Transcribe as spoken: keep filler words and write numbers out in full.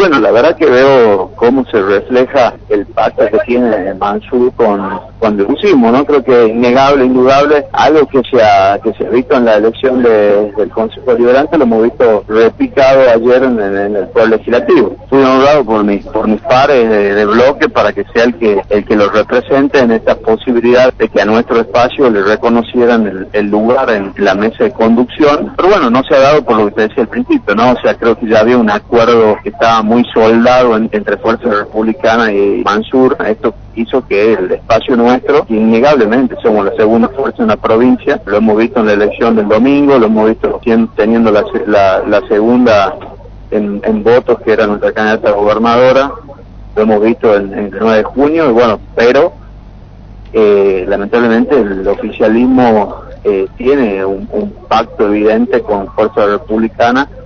bueno, la verdad que veo cómo se refleja el pacto que tiene Mansur con, con el uribismo, ¿no? Creo que es innegable, indudable, algo que se ha, que se ha visto en la elección de, del Consejo Deliberante, lo hemos visto replicado ayer en, en, en el Poder Legislativo. Fui honrado por mis, por mis pares de, de bloque para que sea el que, el que lo represente en esta posibilidad de que a nuestro espacio le reconocieran el, el lugar en la mesa de conducción, pero bueno, no se ha dado por lo que te decía al principio, ¿no? O sea, creo que ya había un acuerdo que estaba muy soldado en, entre Fuerza Republicana y Mansur. Esto hizo que el espacio nuestro, innegablemente somos la segunda fuerza en la provincia, lo hemos visto en la elección del domingo, lo hemos visto teniendo la, la, la segunda en, en votos, que era nuestra candidata gobernadora, lo hemos visto en, en el nueve de junio, y bueno, pero eh, lamentablemente el oficialismo eh, tiene un, un pacto evidente con Fuerza Republicana,